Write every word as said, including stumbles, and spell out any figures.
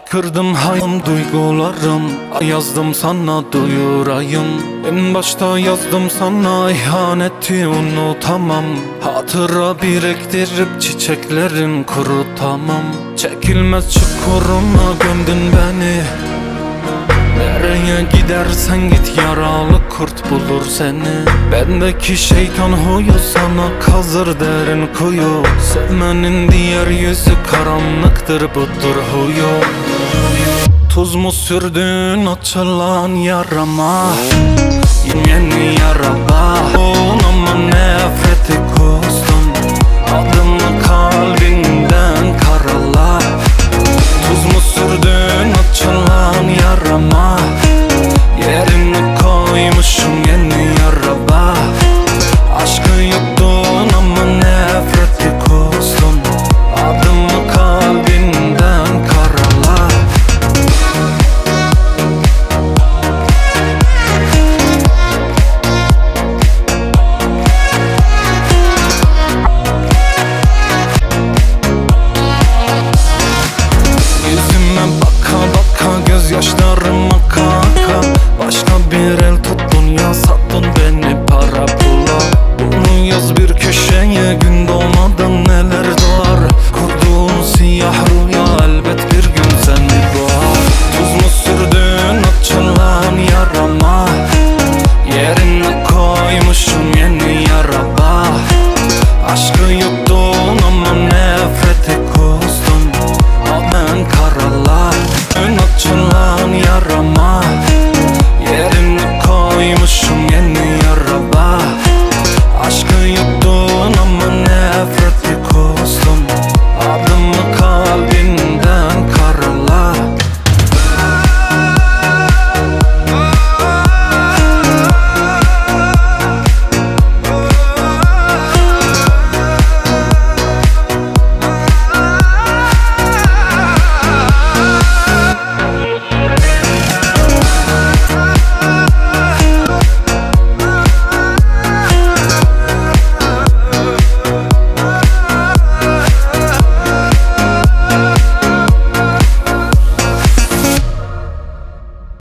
Haykırdım hayım duygularım, yazdım sana duyurayım. En başta yazdım sana ihaneti unutamam. Hatıra biriktirip çiçeklerin kurutamam. Çekilmez çukuruna gömdün beni. Nereye gidersen git yaralı kurt bulur seni. Bendeki şeytan huyu sana kazır derin kuyu. Sevmenin diğer yüzü karanlıktır, budur huyu. Tuz mu sürdün açılan yarama, yeni yara bah. Ama nefreti kustun, adımı